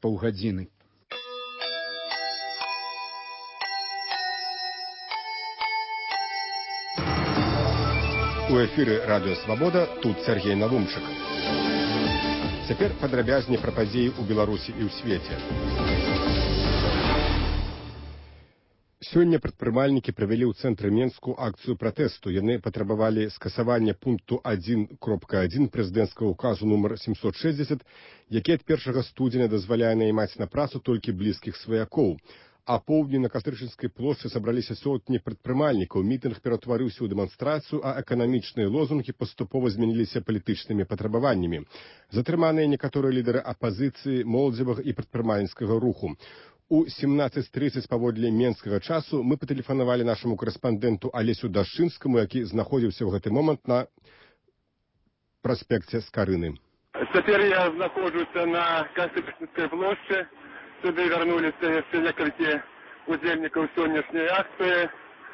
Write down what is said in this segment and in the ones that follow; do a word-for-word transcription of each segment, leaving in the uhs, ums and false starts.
паўгадзіны. У эфіры радыё Свабода, тут Сергей Навумчык. Цяпер падрабязней пра падзеі ў Беларусі і ў свеце. Сёння прадпрымальнікі правялі ў цэнтры Менску акцыю пратэсту. Яны патрабавалі скасавання пункту адзін кропка адзін прэзідэнцкага указу нумар сямсот шэсцьдзесят, які ад першага студзеня дазваляе наймаць на працу толькі блізкіх сваякоў. А поўдні на Кастрычніцкай плошчы сабраліся сотні прадпрымальнікаў. Мітынг ператварыўся ў дэманстрацыю, а эканамічныя лозунгі паступова змяніліся палітычнымі патрабаваннямі. Затрыманыя некаторыя лідары апазіцыі, моладзевага і прадпрымальніцкага руху. У сямнаццаць трыццаць паводле менскага часу мы патэлефанавалі нашаму корэспандэнту Алесю Дашчынскаму, які знаходзіўся ў гэты момант на праспекце Скарыны. Цяпер я знаходжуся на Кастрычніцкай плошчы. Сюды вярнуліся яшчэ некалькі удзельнікаў сённяшняй акцыі.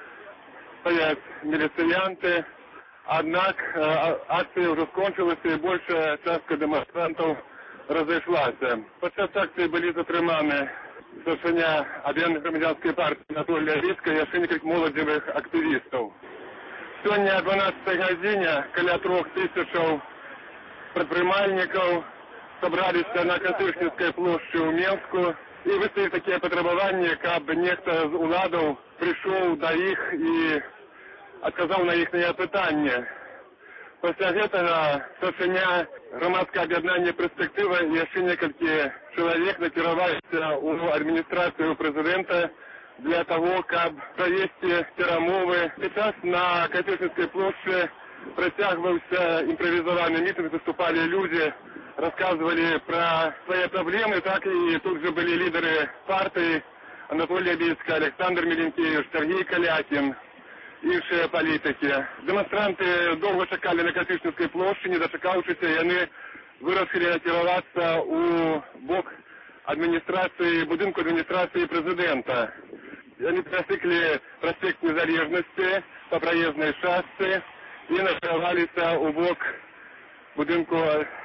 Стаяць міліцыянты. Аднак акцыя ўжо скончылася і большая частка дэманстрантаў разышлася. Падчас акцыі былі затрыманы старшыня аб'яднанай грамадзянскай партыі Анатолія Віцка і яшчэ некалькі моладзевых актывістаў. Сёння о дванаццатай гадзіне каля трох тысячаў прадпрымальнікаў сабраліся на Кастрычніцкай плошчы ў Менску і выставілі такія патрабаванні, каб нехта з уладаў прыйшоў да іх і адказаў на іхныя пытанні. Пасля гэтага старшыня грамадскага аб'яднання «Перспектыва» і яшчэ некалькі чалавек накіраваліся ў адміністрацыю прэзідэнта для таго, каб правесці перамовы. Сейчас на Кастрычніцкай плошчы працягваўся імправізаваны мітынг, выступалі людзі, рассказывали про свои проблемы, так и тут же были лидеры партии Анатолий Віцка, Александр Меленкевич, Сергей Калякин, іншыя палітыкі. Дэманстранты доўга чакалі на Кастрычніцкай плошчы, не дачакаўшыся, яны вырашылі накіравацца ў бок адміністрацыі, будынку адміністрацыі прэзідэнта. Яны перасеклі праспект Незалежнасці па праезнай шасцы і накіраваліся ў бок будынку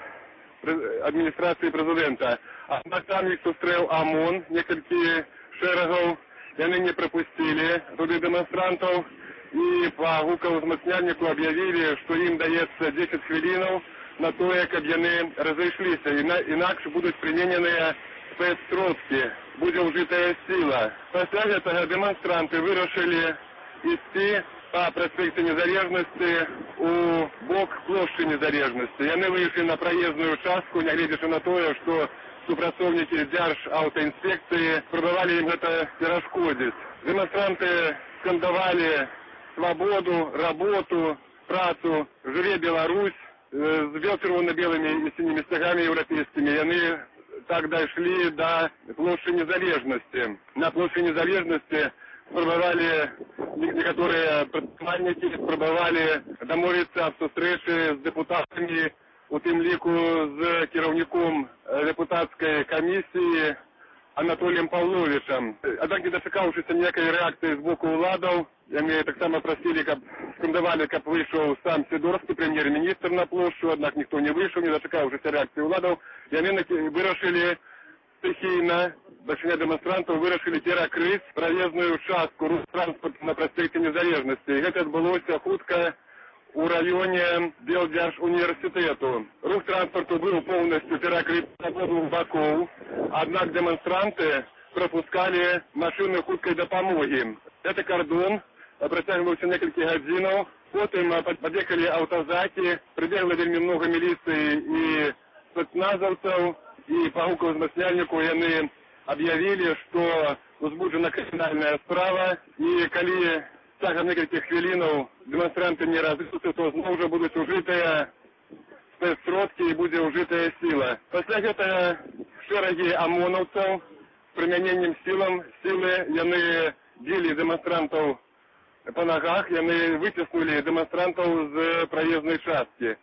адміністрацыі прэзідэнта. Аднак там іх сустрэў ОМОН, некалькі шэрагаў, яны не прапусцілі туды дэманстрантаў і па гукаўзмацняльніку аб'явілі, што ім даецца дзесяць хвілінаў на тое, каб яны разышліся, інакш будуць прымененыя спецсродкі, будзе ўжытая сіла. Пасля гэтага дэманстранты вырашылі ісці па праспекце Незалежнасці у бок плошчы Незалежнасці. Яны выйшлі на праезную частку, нягледзячы на тое, што супрацоўнікі дзяржаўтаінспекцыі спрабавалі ім гэта перашкодзіць. Дэманстранты скандавалі свабоду, работу, працу, жыве Беларусь з чырвона-белымі і сінімі сцягамі еўрапейскімі. Яны так дайшлі да плошчы Незалежнасці. На плошчы Незалежнасці спрабавалі некаторыя прадпрымальнікі, спрабавалі дамовіцца аб сустрэчы з дэпутатамі, у тым ліку з кіраўніком дэпутацкай камісіі Анатоліем Павловічам. Аднак, не дачакаўшыся ніякай рэакцыі з боку ўладаў, яны таксама прасілі, каб скандавалі, каб выйшаў сам Сідорскі, прэм'ер-міністр, на плошчу, аднак ніхто не выйшаў, не дачакаўшыся рэакцыі ўладаў. Яны вырашылі стыхійна, бальшыня дэманстрантаў вырашылі перакрыць праезную частку рух транспарту на праспекце Незалежнасці. Гэта адбылося хутка у раёне Белдзяржуніверсітэту. Рух транспарту быў поўнасцю перакрыт з абодвух бакоў, аднак дэманстранты прапускалі машыны хуткай дапамогі. Гэты кардон працягваўся некалькі гадзінаў, потым пад'ехалі аўтазакі, прыбегла вельмі многа міліцыі і спецназаўцаў, і па гукаўзмацняльніку яны аб'явілі, што узбуджана крымінальная справа, і калі цягам некалькіх хвілінаў дэманстранты не разышліся, то зноў жа будуць ужытыя спецсродкі і будзе ўжытая сіла. Пасля гэтага шэрагі амонаўцаў з прымяненнем сілам сілы яны білі дэманстрантаў па нагах, яны выціснулі дэманстрантаў з праезнай часткі.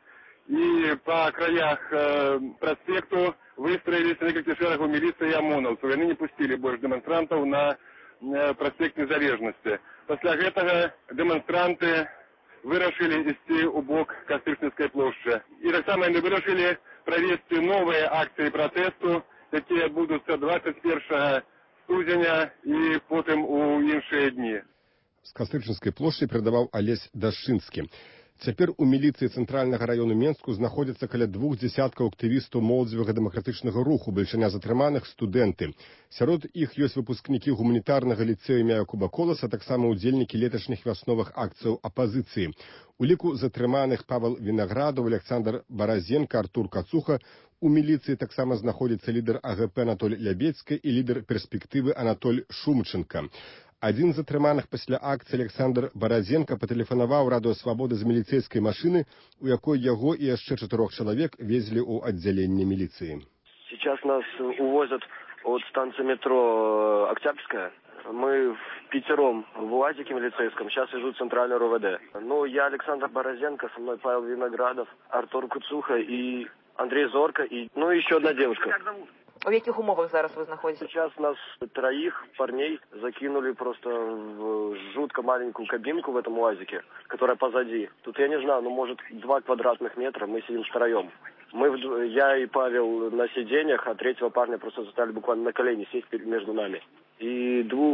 І па краях э, праспекту выстроіліся некалькі шэрагаў міліцыі і амонаўцаў. Яны не пусцілі больш дэманстрантаў на э, праспект Незалежнасці. Пасля гэтага дэманстранты вырашылі ісці ў бок Кастрычніцкай плошчы. І таксама яны вырашылі правесці новыя акцыі пратэсту якія адбудуцца двадцять першага студзеня і потым у іншыя дні. З Кастрычніцкай плошчы перадаваў Алесь Дашчынскі. Цяпер у міліцыі цэнтральнага раёну Менску знаходзіцца каля двух дзясяткаў актывістаў моладзевага дэмакратычнага руху, бальшыня затрыманых студэнты. Сярод іх ёсць выпускнікі гуманітарнага ліцэю імя Якуба Коласа, таксама ўдзельнікі леташніх вясновых акцыяў апазіцыі. У ліку затрыманых Павел Вінаградаў, Александр Баразенка, Артур Кацуха. У міліцыі таксама знаходзіцца лідар АГП Анатоль Лябецька і лідар перспектывы Анатоль Шумченка. Адзін з затрыманых пасля акцыі Александр Баразенка патэлефанаваў Радыё Свабода з міліцэйскай машыны, у якой яго і яшчэ чатырох чалавек везлі ў аддзяленне міліцыі. Сейчас нас увозят от станции метро Октябрьская. Мы в пятером в УАЗике милицейском, сейчас везут центральный РОВД. Ну, я Александр Борозенко, со мной Павел Виноградов, Артур Куцуха и Андрей Зорко, и ну еще одна девушка. Как зовут? В яких умовах зараз вы знаходитесь? Сейчас нас троих парней закинули просто в жутко маленькую кабинку в этом УАЗике, которая позади. Тут, я не знаю, ну, может, два квадратных метра, мы сидим втроем. Мы, я и Павел на сиденьях, а третьего парня просто заставили буквально на колени сесть между нами. И двух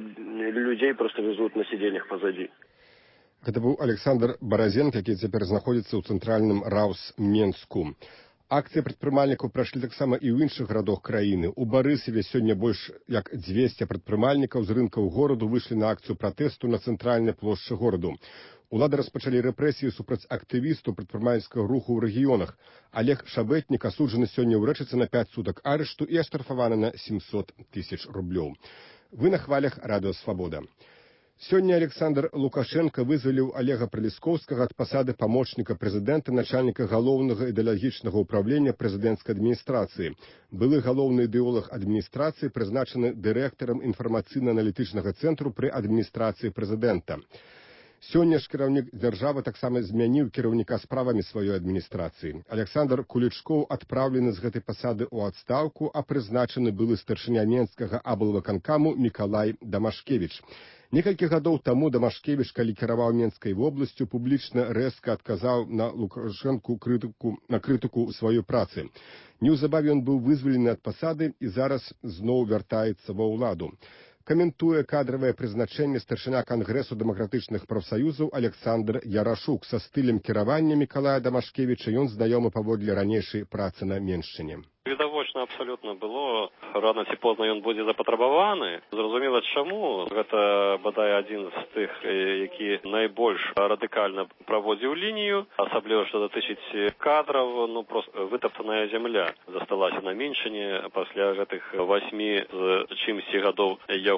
людей просто везут на сиденьях позади. Это был Александр Борозенко, який цяпер знаходзіцца ў цэнтральным Раус Менску. Акцыі прадпрымальнікаў прайшлі таксама і ў іншых гарадах краіны. У Барысаве сёння больш як дзвесце прадпрымальнікаў з рынкаў гораду выйшлі на акцыю пратэсту на цэнтральнай плошчы гораду. Улады распачалі рэпрэсіі супраць актывістаў прадпрымальніцкага руху ў рэгіёнах. Олег Шабэтнік асуджаны сёння ў рэчыцы на пяць сутак арышту і аштрафаваны на сямсот тысяч рублёў. Вы на хвалях Радыё Свабода. Сёння Александр Лукашенко вызваліў Олега Прыліскоўскага ад пасады памочніка прэзідэнта, начальніка галоўнага ідэалагічнага ўправлення прэзідэнцкай адміністрацыі. Былы галоўны ідэолаг адміністрацыі прызначаны дырэктарам інфармацыйна-аналітычнага цэнтру пры адміністрацыі прэзідэнта. Сёння ж кіраўнік дзяржавы таксама змяніў кіраўніка справамі сваёй адміністрацыі. Александр Кулічкоў адпраўлены з гэтай пасады ў адстаўку, а прызначаны былы старшыня Менскага аблвыканкаму Мікалай Дамашкевіч. Некалькі гадоў таму Дамашкевіч, калі кіраваў Менскай вобласцю, публічна рэзка адказаў на Лукашэнку крытыку, на крытыку сваёй працы. Неўзабаве ён быў вызвалены ад пасады і зараз зноў вяртаецца ва ўладу. Каментуе кадравае прызначэнне старшыня Кангрэсу дэмакратычных прафсаюзаў Александр Ярашук. Са стылем кіравання Мікалая Дамашкевіча ён знаёмы паводле ранейшай працы на Меншчыне. Відавочна абсалютна было, рана ці позна ён будзе запатрабаваны. Зразумела чаму, гэта бадай адзін з тых, які найбольш радыкальна праводзіў лінію, асабліва што датычыць кадраў, ну просто вытаптаная зямля засталася на Меншчыне пасля гэтых васьмі з чымсьці гадоў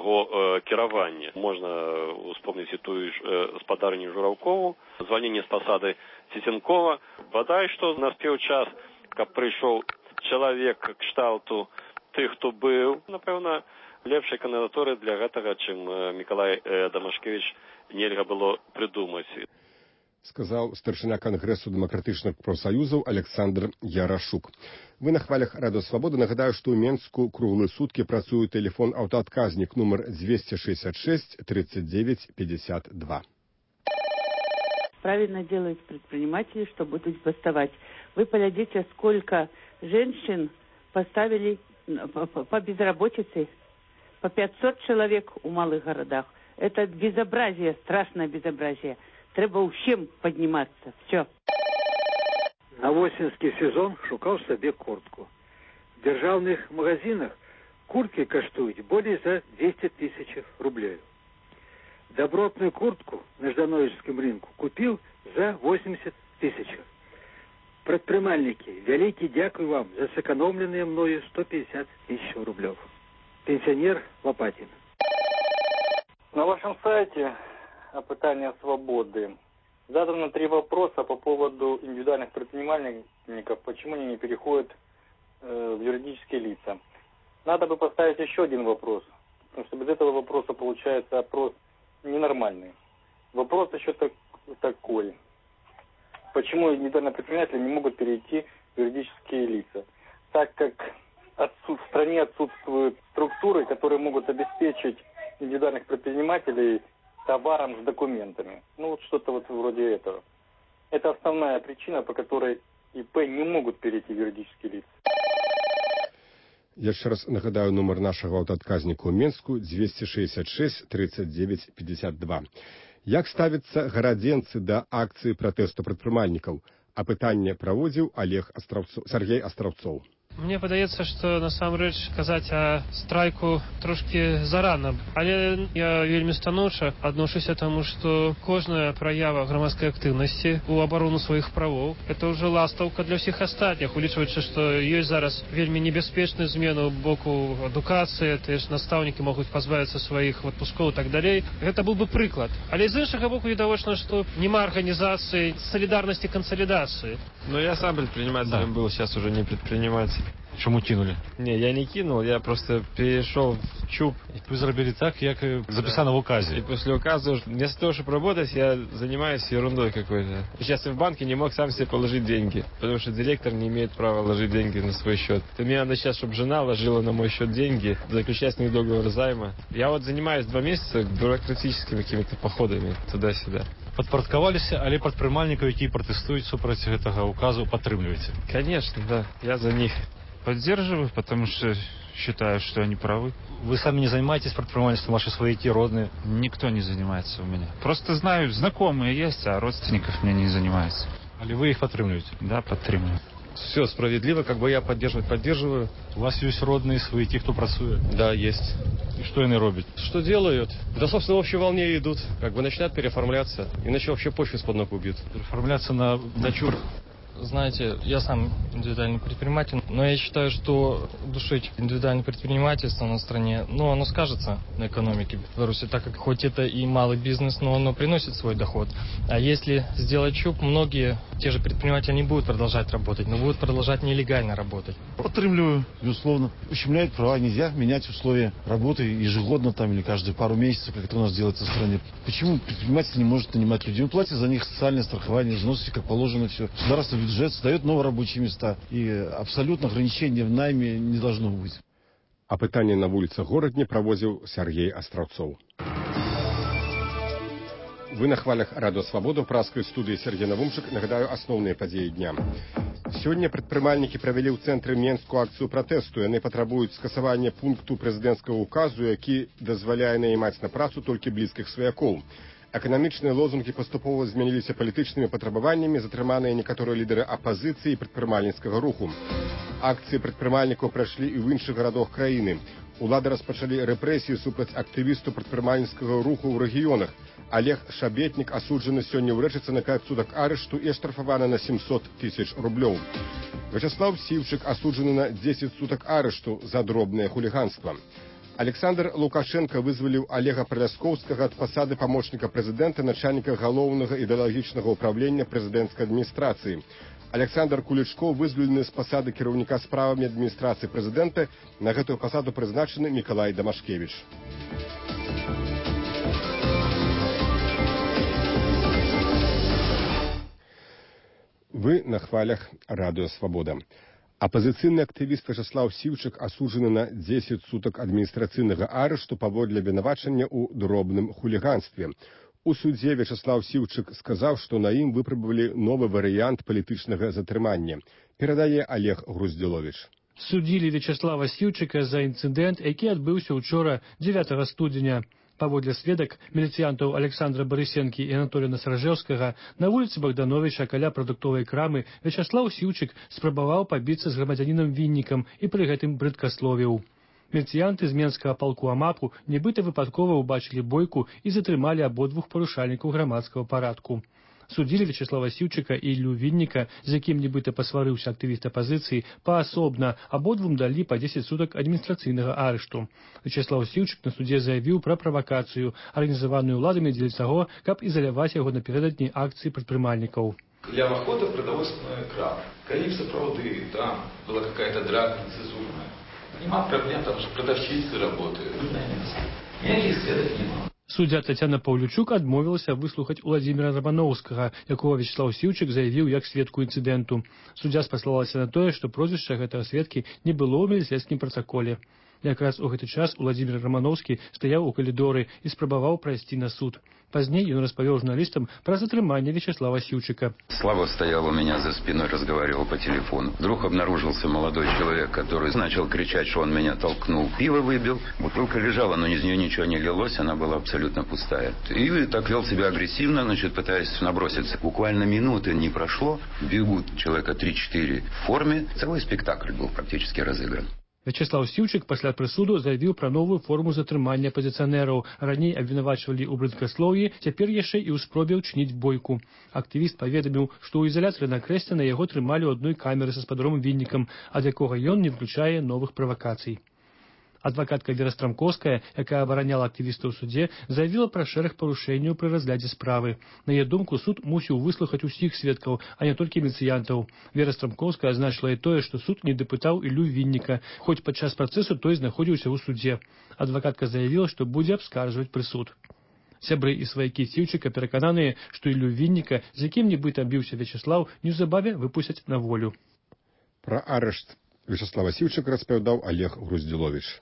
яго кіравання. Можна успомніць і тую ж спадарню Жураўкову, звальненне з пасады Цеценкова. Бадай што наспеў час, каб прыйшоў чалавек кшталту тых, хто быў, напэўна, лепшай кандыдатуры для гэтага, чым Мікалай Дамашкевіч нельга было прыдумаць. Сказаў старшыня Кангрэсу дэмакратычных прафсаюзаў Александр Ярашук. Вы на хвалях Радыё Свабода. Нагадаю, што ў Менску круглыя суткі працуе тэлефон аўтаадказнік нумар двести шестьдесят шесть тридцать девять пятьдесят два. Правильно делают предприниматели, что будут бастовать. Вы поглядите, сколько женщин поставили по, по, по безработице, по пятьсот человек у малых городах. Это безобразие, страшное безобразие. Треба усім подниматься. Все. На восеньский сезон шукал себе куртку. В державных магазинах куртки коштуют более за двести тысяч рублей. Добротную куртку на Ждановическом рынку купил за восемьдесят тысяч. Предпринимальники, великий дякую вам за сэкономленные мною сто пятьдесят тысяч рублей. Пенсионер Лопатин. На вашем сайте «Опытание свободы» задано три вопроса по поводу индивидуальных предпринимальников, почему они не переходят э, в юридические лица. Надо бы поставить еще один вопрос, потому что без этого вопроса получается опрос ненормальный. Вопрос еще так, такой. Почему индивидуальные предприниматели не могут перейти в юридические лица? Так как отсут, в стране отсутствуют структуры, которые могут обеспечить индивидуальных предпринимателей товаром с документами. Ну вот что-то вот вроде этого. Это основная причина, по которой ИП не могут перейти в юридические лица. Яшчэ раз нагадаю нумар нашага аўтаадказніка ў Менску двести шестьдесят шесть тридцать девять пятьдесят два. Як ставіцца гарадзенцы да акцыі пратэсту прадпрымальнікаў? А пытанне праводзіў Олег Астраўцоў, Сергей Астраўцоў. Мне падаецца, што насамрэч казаць о страйку трошкі зарана. Але я вельмі станоўча адношуся таму, што кожная праява грамадскай актыўнасці ў абарону сваіх правоў это ўжо ластаўка для ўсіх астатніх, улічваючы, што ёсць зараз вельмі небяспечны змену боку адукацыі, тыя ж настаўнікі могуць пазбавіцца сваіх адпускоў і так далей. Гэта быў бы прыклад. Але з іншага боку відавочна, што няма арганізацыі салідарнасці кансалідацыі. Но я сам предпринимателем да. был, сейчас уже не предприниматель. Чему кинули? Не, я не кинул, я просто перешел в ЧУП. Вы зробили так, как записано да. в указе. И после указа, вместо того, чтобы работать, я занимаюсь ерундой какой-то. Сейчас я в банке не мог сам себе положить деньги, потому что директор не имеет права ложить деньги на свой счет. И мне надо сейчас, чтобы жена ложила на мой счет деньги, заключать с ней договор займа. Я вот занимаюсь два месяца бюрократическими какими-то походами туда-сюда. Падпарадкаваліся, але прадпрымальнікаў, якія пратэстуюць супраць гэтага указу, падтрымліваеце? Конечно, да. Я за них поддерживаю, потому что считаю, что они правы. Вы сами не занимаетесь предпринимательством, ваши свояки, родные? Никто не занимается у меня. Просто знаю, знакомые есть, а родственников мне не занимается. Или вы их подтримливаете? Да, подтримливаю. Все справедливо, как бы я поддерживать поддерживаю. У вас есть родные, свояки, кто працует? Да, есть. И что они робят? Что делают? Да, собственно, в общей волне идут. Как бы начинают переоформляться. Иначе вообще почву из-под ног убьют. Переоформляться на... на чур. Знаете, я сам индивидуальный предприниматель, но я считаю, что душить индивидуальное предпринимательство на стране, ну, оно скажется на экономике Беларуси, так как хоть это и малый бизнес, но оно приносит свой доход. А если сделать ЧУП, многие, те же предприниматели не будут продолжать работать, но будут продолжать нелегально работать. Подтримливаю, безусловно. Ущемляют права, нельзя менять условия работы ежегодно там или каждые пару месяцев, как это у нас делается в стране. Почему предприниматель не может нанимать людей? Он платит за них социальное страхование, взносы, как положено все. Государство бюджет создает новые рабочие места. И абсолютно ограничения в найме не должно быть. А пытанне на вуліцах горадні правозіў Сергей Астраўцоў. Вы на хвалях Радио Свобода в праскай студыі Сергей Навумчык. Нагадаю асноўныя падзеі дня. Сёння прадпрымальнікі правялі ў цэнтры Менску акцыю пратэсту. Яны патрабуюць скасавання пункту прэзідэнцкага указу, які дазваляе наймаць на працу толькі блізкіх сваякоў. Эканамічныя лозунгі паступова змяніліся палітычнымі патрабаваннямі, затрыманыя некаторыя лідары апазіцыі і прадпрымальніцкага руху. Акцыі прадпрымальнікаў прайшлі і ў іншых гарадах краіны. Улады распачалі рэпрэсіі супраць актывісту прадпрымальніцкага руху ў рэгіёнах. Олег Шабетнік асуджаны сёння ў Рэчыцы на пяць сутак арышту і аштрафаваны на семьсот тысяч рублёў. Вячеслав Сіўчык асуджаны на дзесяць сутак арышту за дробнае хуліганства. Александр Лукашенко вызваліў Олега Праляскоўскага ад пасады памочніка прэзідэнта, начальніка галоўнага ідэалагічнага ўправлення прэзідэнцкай адміністрацыі. Александр Кулічко вызвалены з пасады кіраўніка справамі адміністрацыі прэзідэнта. На гэтую пасаду прызначаны Мікалай Дамашкевіч. Вы на хвалях Радио Свобода. Апозіцыйны актывіст Вячеслав Сіўчык асуджаны на дзесяць сутак адміністрацыйнага арышту паводле абвінавачання ў дробным хуліганстве. У судзе Вячеслав Сіўчык сказаў, што на ім выпрабавалі новы варыянт палітычнага затрымання. Перадае Олег Груздзіловіч. Судзілі Вячеслава Сіўчыка за інцыдэнт, які адбыўся ўчора дзевятага студзеня. Паводле сведак міліцыянтаў Александра Барысенкі і Анатолія Насаражэўскага на вуліцы Богдановича каля прадуктовай крамы Вячеслав Сіўчык спрабаваў пабіцца з грамадзянінам Віннікам і пры гэтым брыдкасловіў. Міліцыянты з менскага палку АМАПу нібыта выпадкова ўбачылі бойку і затрымалі абодвух парушальнікаў грамадскага парадку. Судзілі Вячеслава Сіўчыка і Іллю Вінніка, з якім нібыта пасварыўся актывіст апазіцыі, паасобна, абодвум далі па дзесяць сутак адміністрацыйнага арышту. Вячеслав Сіўчык на судзе заявіў пра правакацыю, арганізаваную ўладамі дзеля таго, каб ізаляваць яго напярэдадні акцыі прадпрымальнікаў. Для охоты продовольственная крам. Коли сопроводы, там была какая-то драка нецензурная. Нема проблем, там же продавщицы работают. Никаких следов нема. Суддзя Тацяна Паўлючук адмовілася выслухаць Уладзіміра Раманоўскага, якога Вячеслав Сіўчык заявіў як сведку інцыдэнту. Суддзя спаслалася на тое, што прозвішча гэтага сведкі не было ў міліцэйскім пратаколе. Якраз у гэты час Уладзімір Рамановскі стаяў у калідоры і спрабаваў прайсці на суд. Пазней ён распавёў журналістам пра затрыманне Вячеслава Сіўчыка. Слава стоял у меня за спиной, разговаривал по телефону. Вдруг обнаружился молодой человек, который начал кричать, что он меня толкнул. Пиво выбил, бутылка лежала, но из нее ничего не лилось, она была абсолютно пустая. И так вел себя агрессивно, значит, пытаясь наброситься. Буквально минуты не прошло, бегут человека три-четыре в форме. Целый спектакль был практически разыгран. Вячеслав Сіўчык пасля прысуду заявіў пра новую форму затрымання апазіцыянераў. Раней абвінавачвалі ў брыдкаслоўі, цяпер яшчэ і ў спробе ўчыніць бойку. Актывіст паведаміў, што ў ізалятары на Крэсціна яго трымалі ў адной камеры са спадаром Віннікам, ад якога ён не выключае новых правакацый. Адвакатка Вера Страмкоўская, якая абараняла актывіста ў судзе, заявіла пра шэраг парушэнняў пры разглядзе справы. На яе думку, суд мусіў выслухаць усіх сведкаў, а не толькі ініцыянтаў. Вера Страмкоўская азначыла і тое, што суд не дапытаў Іллю Вінніка, хоць падчас працэсу той знаходзіўся ў судзе. Адвакатка заявіла, што будзе абскарджваць прысуд. Сябры і сваякі Сіўчыка перакананыя, што Іллю Вінніка, з якім нібыта біўся Вячеслаў, неўзабаве выпусцяць на волю. Пра арышт Вячеслава Сіўчыка распавядаў Олег Груздзіловіч.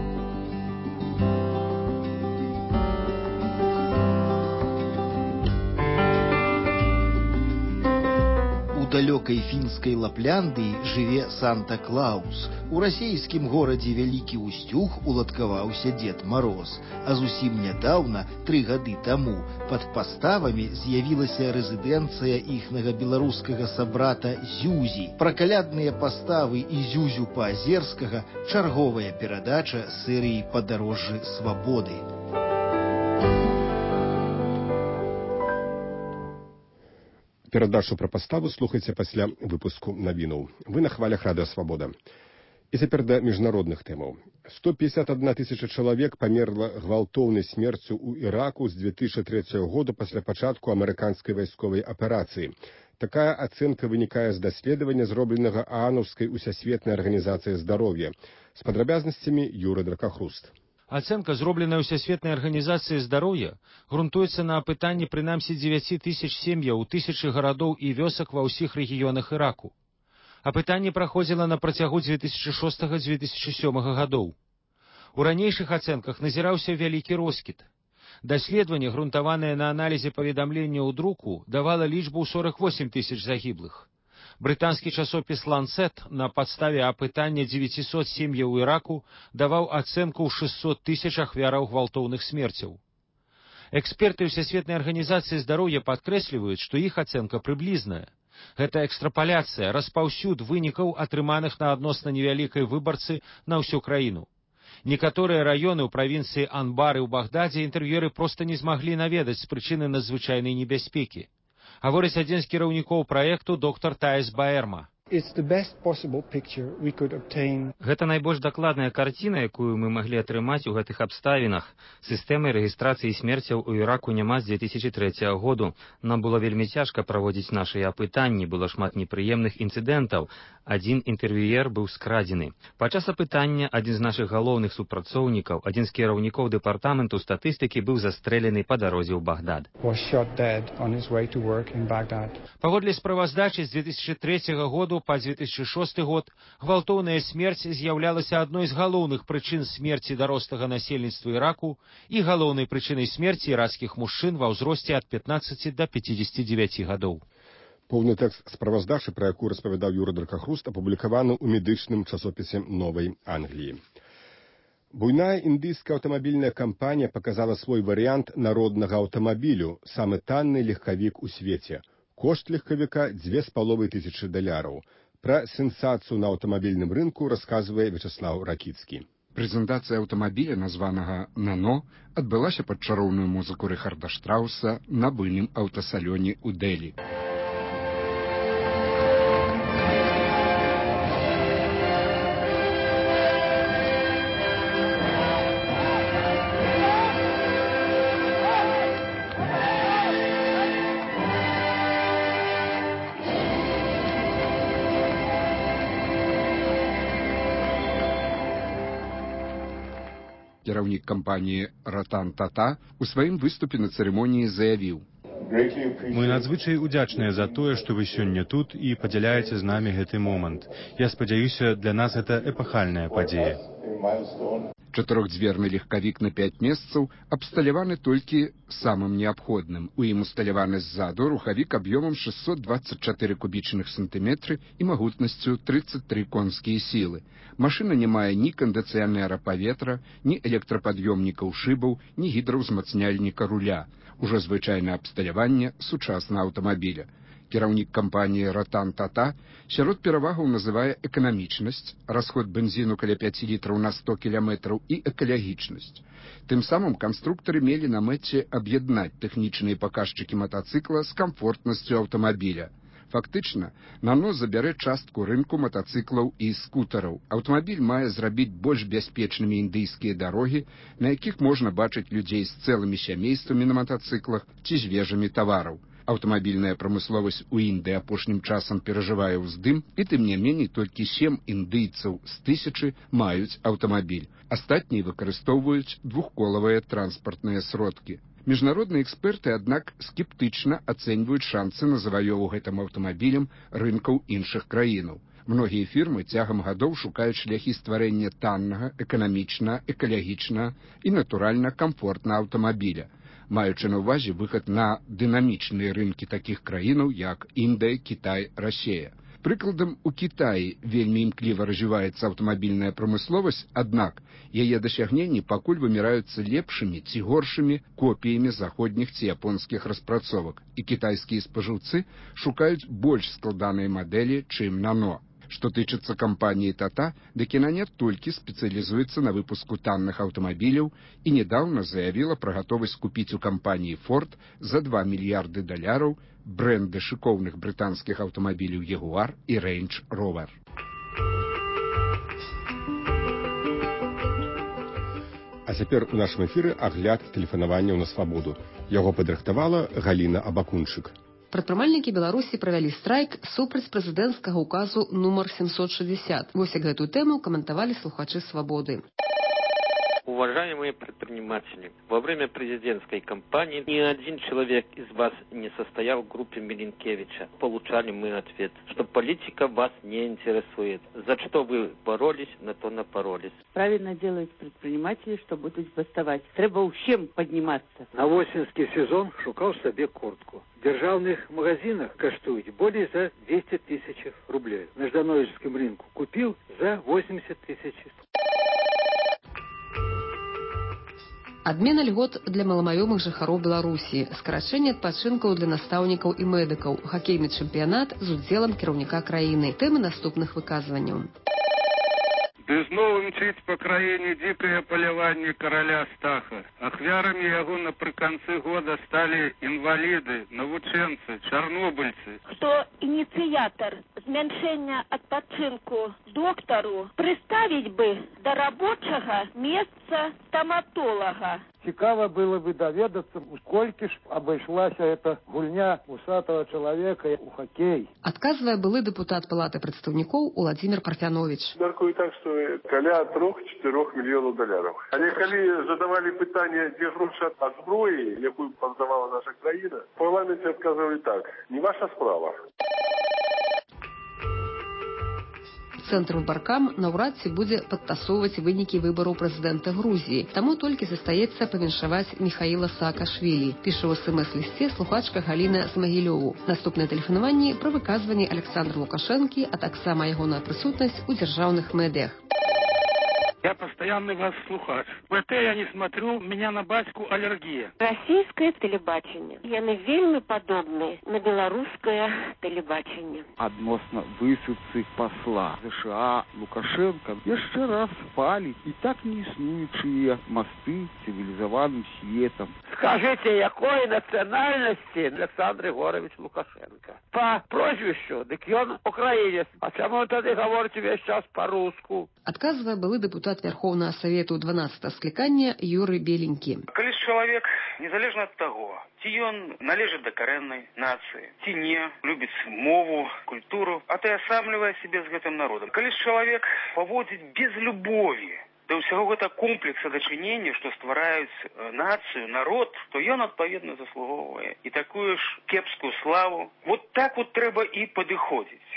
У далёкай фінскай Лапляндыі жыве Санта-Клаус. У расійскім горадзе Вялікі Устюг уладкаваўся Дзед Мароз. А зусім нядаўна, тры гады таму, пад паставамі з'явілася рэзідэнцыя іхнага беларускага сабрата Зюзі. Пра калядныя паставы і Зюзю Паазерскага чарговая перадача серыі «Падарожжы свабоды». Перадачу пра паставу слухайце пасля выпуску навінаў. Вы на хвалях Радыё Свабода. І цяпер да міжнародных тэмаў. сто пятьдесят одна тысяча чалавек памерла гвалтоўнай смерцю ў Іраку з две тысячи трэцяга года пасля пачатку амерыканскай вайсковай аперацыі. Такая ацэнка вынікае з даследавання, зробленага ААНаўскай усесветнай арганізацыяй здароўя. З падрабязнасцямі Юры Дракахруст. Ацэнка, зробленая ўсесветнай арганізацыяй здароўя, грунтуецца на апытанні прынамсі дзевяці тысяч сем'яў у тысячы гарадоў і вёсак ва ўсіх рэгіёнах Іраку. Апытанне праходзіла на працягу две тысячи шостага - две тысячи сёмага гадоў. У ранейшых ацэнках назіраўся вялікі роскід. Даследаванне, грунтаванае на аналізе паведамленняў у друку, давала лічбу ў сорок восемь тысяч загіблых. Брытанскі часопіс «Ланцет» на падставе апытання дзевяцісот сем'яў у Іраку даваў ацэнку ў шэсцьсот тысяч ахвяраў гвалтоўных смерцяў. Эксперты ўсесветнай арганізацыі здароўя падкрэсліваюць, што іх ацэнка прыблізная. Гэта экстрапаляцыя, распаўсюд вынікаў, атрыманых на адносна невялікай выбарцы на ўсю краіну. Некаторыя раёны ў правінцыі Анбар і ў Багдадзе інтэр'еры проста не змаглі наведаць з прычыны надзвычайнай небяспекі. Гаворыць адзін з кіраўнікоў праекту доктар Таес Баэрма. Гэта найбольш дакладная карціна, якую мы маглі атрымаць у гэтых абставінах. Сістэмай рэгістрацыі смерцяў у Іраку няма з две тысячи трэцяга году. Нам было вельмі цяжка праводзіць нашыя апытанні, было шмат непрыемных інцыдэнтаў. Адзін інтэрв'юер быў скрадзены. Падчас апытання адзін з нашых галоўных супрацоўнікаў, адзін з кіраўнікоў дэпартаменту статыстыкі быў застрэлены па дарозе ў Багдад. Паводле справаздачы з две тысячи трэцяга году па две тысячи шосты год гвалтоўная смерць з'яўлялася адной з галоўных прычын смерці дарослага насельніцтва Іраку і галоўнай прычынай смерці іракскіх мужчын ва ўзросце ад пятнаццаці да пяцідзесяці дзевяці гадоў. Поўны тэкст справаздачы, пра якую распавядаў Юра Дракахруст, апублікаваны ў медычным часопісе Новай Англіі. Буйная індыйская аўтамабільная кампанія паказала свой варыянт народнага аўтамабілю, самы танны легкавік у свеце. Кошт легкавіка дзве з паловай тысячы даляраў. Пра сенсацыю на аўтамабільным рынку расказвае Вячеслав Ракіцкі. Прэзентацыя аўтамабіля, названага «Нано», адбылася пад чароўную музыку Рыхарда Штрауса на буйным аўтасалёне ў Дэлі. Кіраўнік кампаніі «Ратан Тата» у сваім выступе на цырымоніі заявіў: Мы надзвычай удзячныя за тое, што вы сёння тут і падзяляеце з намі гэты момант. Я спадзяюся, для нас гэта эпахальная падзея. Чатырохдзверны легкавік на пяць месцаў абсталяваны толькі самым неабходным. У ім усталяваны ззаду рухавік аб'ёмам шестьсот двадцать четыре кубічных сантыметры і магутнасцю тридцать три конскія сілы. Машына не мае ні кандыцыянера паветра, ні электрапад'ёмнікаў шыбаў, ні гідраўзмацняльніка руля. Ужо звычайнае абсталяванне сучаснага аўтамабіля. Кіраўнік кампаніі «Ротан Тата» сярод перавагаў называе эканамічнасць, расход бензіну каля пяць літраў на сто кіламетраў і экалагічнасць. Тым самым канструктары мелі на мэце аб'яднаць тэхнічныя паказчыкі матацыкла з камфортнасцю аўтамабіля. Фактычна, «Нано» забярэ частку рынку матацыклаў і скутараў. Аўтамабіль мае зрабіць больш бяспечнымі індыйскія дарогі, на якіх можна бачыць людзей з цэлымі сямействамі на матацыклах ці з вежамі тавараў. Аўтамабільная прамысловасць у Індыі апошнім часам перажывае ўздым, і тым не меней толькі сем індыйцаў з тысячы маюць аўтамабіль. Астатнія выкарыстоўваюць двухколавыя транспартныя сродкі. Міжнародныя эксперты, аднак, скептычна ацэньваюць шансы на заваёву гэтым аўтамабілем рынкаў іншых краінаў. Многія фірмы цягам гадоў шукаюць шляхі стварэння таннага, эканамічна, экалагічна і, натуральна, камфортна аўтамабіля, маючы на ўвазе выхад на дынамічныя рынкі такіх краінаў, як Індыя, Кітай, Расія. Прыкладам, у Кітаі вельмі імкліва развіваецца аўтамабільная прамысловасць, аднак яе дасягненні пакуль выміраюцца лепшымі ці горшымі копіямі заходніх ці японскіх распрацовак, і кітайскія спажыўцы шукаюць больш складаныя мадэлі, чым «Нано». Што тычыцца кампаніі «Тата», дык яна не толькі спецыялізуецца на выпуску танных аўтамабіляў і нядаўна заявіла пра гатовасць купіць у кампаніі «Форд» за два мільярды даляраў брэнды шыкоўных брытанскіх аўтамабіляў «Ягуар» і «Рэйндж Ровер». А цяпер у нашым эфіры агляд тэлефанаванняў на свабоду. Яго падрыхтавала Галіна Абакунчык. Прадпрымальнікі Беларусі правялі страйк супраць прэзідэнцкага указу нумар семьсот шестьдесят. Вось як гэтую тэму каментавалі слухачы «Свабоды». Уважаемые предприниматели, во время президентской кампании ни один человек из вас не состоял в группе Милинкевича. Получали мы ответ, что политика вас не интересует. За что вы боролись, на то напоролись. Правильно делают предприниматели, что будут бастовать. Треба всем подниматься. На восеньский сезон шукал себе куртку. В державных магазинах коштует более за двести тысяч рублей. На Ждановическом рынку купил за восемьдесят тысяч. Адмена льгот для маламаёмых жыхароў Беларусі, скарачэнне адпачынкаў для настаўнікаў і медыкаў, хакейны чэмпіянат з удзелам кіраўніка краіны. Тэмы наступных выказванняў. Ды зноў мчыць па краіне дзікае паляванне караля Стаха. Ахвярамі яго напрыканцы года сталі інваліды, навучэнцы, чарнобыльцы. Хто ініцыятар змяншэння адпачынку доктару прыставіць бы да рабочага месца стаматолага. Цікава было бы даведацца, колькі ж абышлася эта гульня усатого чалавека у хакей. Адказвае былы дэпутат палаты прадстаўнікоў Уладзімір Парфяновіч. Мяркую так, што каля трох-чатырох мільёнаў даляраў. Але калі задавалі пытанне, дзе грошы ад зброі, якую паздавала наша краіна, в парламенце адказвалі так: не ваша справа. Цэнтр Баркам наўрад ці будзе падтасоўваць вынікі выбараў прэзідэнта Грузіі. Таму толькі застаецца павіншаваць Міхаіла Саакашвілі, піша ў эс-эм-эс-лісце слухачка Галіна з Магілёву. Наступнае тэлефанаванне пра выказванні Александра Лукашэнкі, а таксама ягоная прысутнасць у дзяржаўных медыях. Я постоянный вас слухач. БТ я не смотрю, у меня на батьку аллергия. Российское телебачение. Яны вельмі падобны на беларускае телебачение. Адносна высылцы посла США Лукашенко яшчэ раз паліць і так не існуючыя мосты цивилизованным светом. Скажите, якой национальности Александр Егорович Лукашенко? По прозвищу, дык ён украинец. А чему тады говорите весь час по-руску? Адказвае былы дэпутат Верховнага Савету дванаццатага склікання Юрый Беленькі. Калі чалавек, незалежна ад таго, ці ён належыць да карэннай нацыі, ці не, любіць мову, культуру, атаясамлівае сябе з гэтым народам. Калі чалавек паводзіць без любові да ўсяго гэта комплекса дачынення, што ствараюць нацыю, народ, то ён адпаведна заслугоўвае і такую ж кепскую славу. Вот так вот трэба і падыходзіць.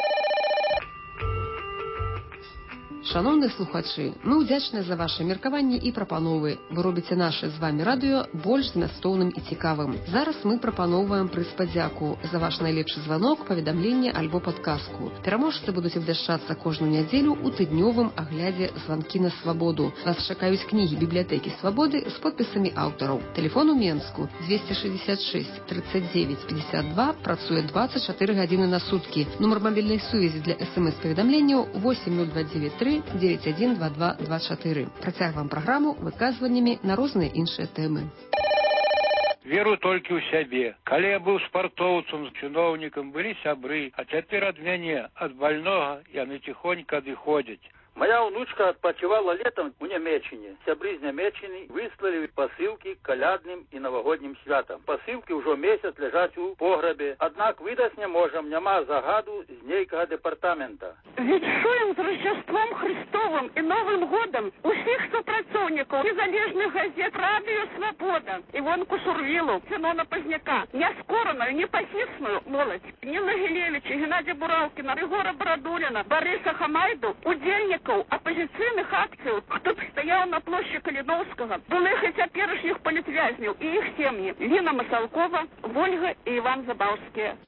Шановні слухачі, ми вдячні за ваші меркаванні і прапановы. Ви робите наше з вами радіо більш змістовним і цікавим. Зараз ми пропановуємо приз подяку за ваш найлепший звонок, повідомлення або подказку. Переможці будуть обвяшчатися кожну неділю у тижневому огляді «Звонки на свободу». Вас чекають книги бібліотеки Свободи з підписами авторів. Телефон у Менську двісті шістдесят шість тридцять дев'ять п'ятдесят два працює двадцять чотири години на сутки. Номер мобільної сувязі для смс-повідомлення вісім нуль два дев'ять три дев'ять один два два два чотири. Працягваем праграму выказваннямі на розныя іншыя тэмы. Веру толькі ў сябе. Калі я быў спартоўцам, чыноўнікам, былі сябры, а цяпер ад мяне, ад больнога, яны ціхонька адыходзяць. Моя внучка отпочивала летом у Нямеччине. Сябры з Нямеччины выслали посылки к колядным и новогодним святам. Посылки уже месяц лежать у погребе. Однак выдать не можем, няма загаду з нейкага департамента. Віншуем з Рождеством Христовым и Новым годом усіх супрацоўнікаў незалежных газет «Радио Свобода», Івонку Шурвілу, Семена Пазняка, Няскораную, непахісную молодь, Ніну Гілевича, Геннадия Буралкина, Ригора Бородулина, Бориса Хамайду, удзельнікаў апозіцыйных акцый, хто б стаяў на площади Калиновского, былых і цяперашніх палітвязняў і іх сем'і, Ліна Масалкова, Вольга і Іван Забаўскія.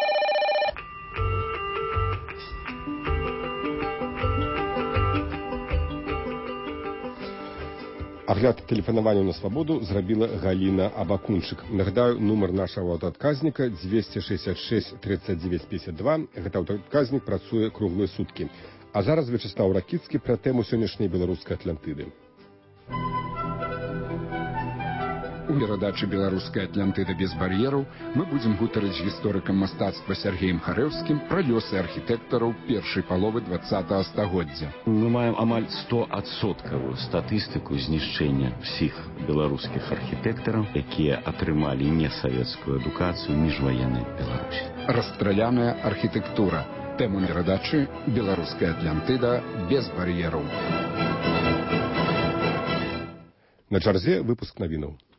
Агляд тэлефанавання на свабоду зрабіла Галіна Абакунчык. Нагадаю, нумар нашага аўтаадказніка двести шестьдесят шесть тридцать девять пятьдесят два. Гэты аўтаадказнік працуе круглыя суткі. А зараз Вячеслав Ракіцкі пра тэму сённяшняй беларускай Атлантыды. У перадачы «Беларуская Атлантыда без бар'ераў» мы будзем гутарыць з гісторыкам мастацтва Сергеем Харэўскім пра лёсы архітэктараў першай паловы двадцатага стагоддзя. Мы маем амаль стоадсоткавую статыстыку знішчэння ўсіх беларускіх архітэктараў, якія атрымалі несавецкую адукацыю ў міжваеннай Беларусі. Расстраляная архітэктура. Тэма перадачы «Беларуская Атлантыда без бар'ераў». На чарзе выпуск навінаў.